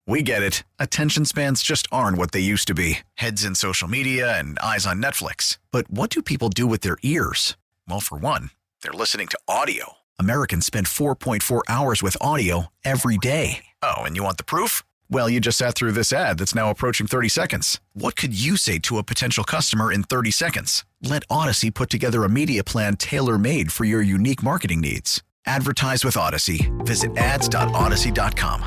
We get it. Attention spans just aren't what they used to be. Heads in social media and eyes on Netflix. But what do people do with their ears? Well, for one, they're listening to audio. Americans spend 4.4 hours with audio every day. Oh, and you want the proof? Well, you just sat through this ad that's now approaching 30 seconds. What could you say to a potential customer in 30 seconds? Let Odyssey put together a media plan tailor-made for your unique marketing needs. Advertise with Odyssey. Visit ads.odyssey.com.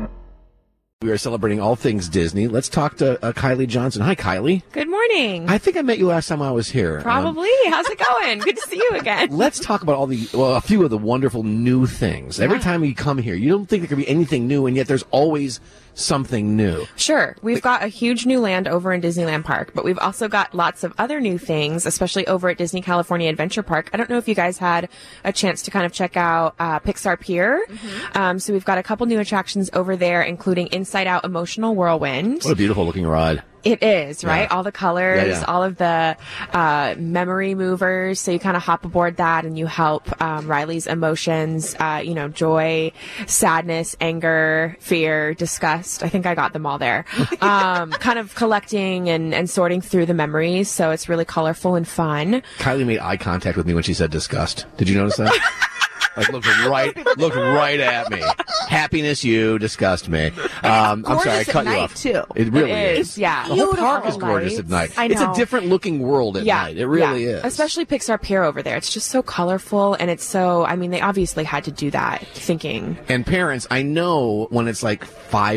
We are celebrating all things Disney. Let's talk to Kylie Johnson. Hi, Kylie. Good morning. I think I met you last time I was here. Probably. How's it going? Good to see you again. Let's talk about a few of the wonderful new things. Every time you come here, you don't think there could be anything new, and yet there's always something new. Sure. We've got a huge new land over in Disneyland Park, but we've also got lots of other new things, especially over at Disney California Adventure Park. I don't know if you guys had a chance to kind of check out Pixar Pier. Mm-hmm. So we've got a couple new attractions over there, including Inside Out Emotional Whirlwind. What a beautiful looking ride. It is, right? Yeah. All the colors, Yeah. all of the memory movers. So you kind of hop aboard that and you help Riley's emotions, joy, sadness, anger, fear, disgust. I think I got them all there. Kind of collecting and sorting through the memories. So it's really colorful and fun. Kylie made eye contact with me when she said disgust. Did you notice that? Like looked right at me. Happiness, you disgust me. I'm sorry, I cut you off. Too. It really is. Yeah. The whole park is gorgeous at night. I know. It's a different looking world at night. It really is. Especially Pixar Pier over there. It's just so colorful and it's so, they obviously had to do that thinking. And parents, I know when it's like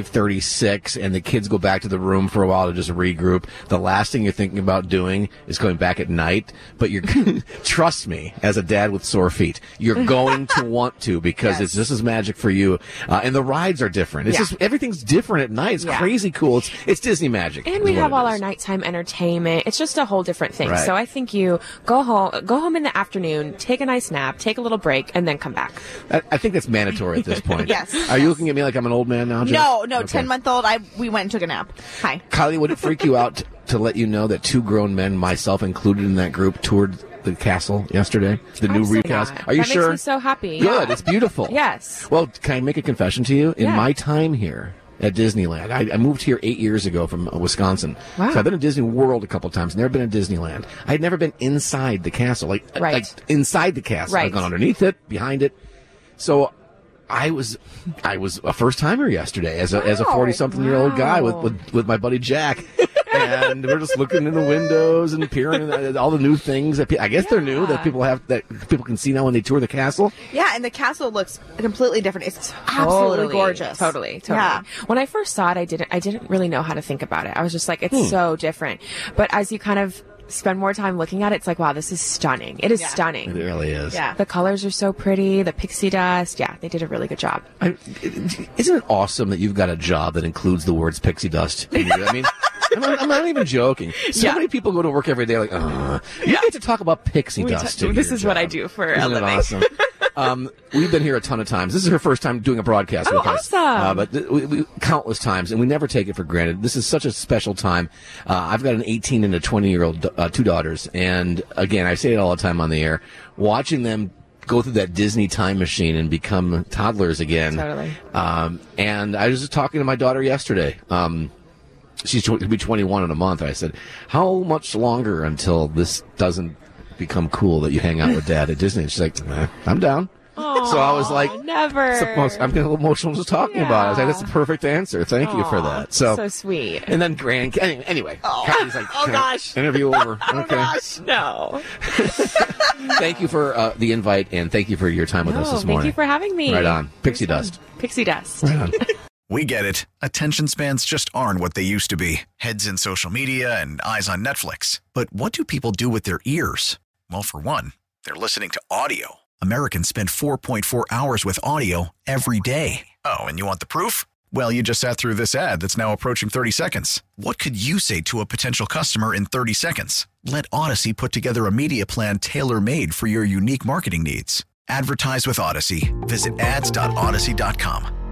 5:36 and the kids go back to the room for a while to just regroup, the last thing you're thinking about doing is going back at night. But you're, trust me, as a dad with sore feet, you're going to want to because this is magic for you. And the rides are different. It's just, everything's different at night. It's crazy cool. It's Disney magic. And we have all our nighttime entertainment. It's just a whole different thing. Right. So I think you go home in the afternoon, take a nice nap, take a little break, and then come back. I think that's mandatory at this point. Yes. Are you looking at me like I'm an old man now, Jeff? No, Okay. 10-month-old. We went and took a nap. Hi. Kylie, would it freak you out to let you know that two grown men, myself included in that group, toured the castle yesterday? The new Absolutely recast. not. Are you that sure? Makes me so happy. Good. Yeah. It's beautiful. Yes. Well, can I make a confession to you? In Yeah. my time here at Disneyland, I moved here 8 years ago from Wisconsin. Wow. So I've been to Disney World a couple times. Never been to Disneyland. I had never been inside the castle, like inside the castle. Right. I've gone underneath it, behind it. So I was a first timer yesterday as a 40-something-year-old guy with my buddy Jack. And we're just looking in the windows and peering at all the new things that I guess they're new that people can see now when they tour the castle. Yeah, and the castle looks completely different. It's absolutely gorgeous. Totally. Yeah. When I first saw it, I didn't really know how to think about it. I was just like, it's so different. But as you kind of spend more time looking at it, it's like, wow, this is stunning. It is stunning. It really is. Yeah. The colors are so pretty. The pixie dust. Yeah, they did a really good job. Isn't it awesome that you've got a job that includes the words pixie dust in it? I mean, I'm not even joking. So many people go to work every day like, you get to talk about pixie dust. This is what I do for a Isn't living. it awesome? We've been here a ton of times. This is her first time doing a broadcast with us. Awesome. But we countless times, and we never take it for granted. This is such a special time. I've got an 18 and a 20-year-old, two daughters. And again, I say it all the time on the air, watching them go through that Disney time machine and become toddlers again. Totally. And I was just talking to my daughter yesterday. She's going to be 21 in a month. I said, how much longer until this doesn't become cool that you hang out with Dad at Disney? And she's like, I'm down. So I was like, never. I'm getting a little emotional just talking about it. I was like, that's the perfect answer. Thank you for that. So sweet. And then anyway. Kylie's like, gosh. Interview over. Okay. Gosh. No. Thank you for the invite, and thank you for your time with us this morning. Thank you for having me. Right on. Pixie dust. Pixie dust. Right on. We get it. Attention spans just aren't what they used to be. Heads in social media and eyes on Netflix. But what do people do with their ears? Well, for one, they're listening to audio. Americans spend 4.4 hours with audio every day. Oh, and you want the proof? Well, you just sat through this ad that's now approaching 30 seconds. What could you say to a potential customer in 30 seconds? Let Odyssey put together a media plan tailor-made for your unique marketing needs. Advertise with Odyssey. Visit ads.odyssey.com.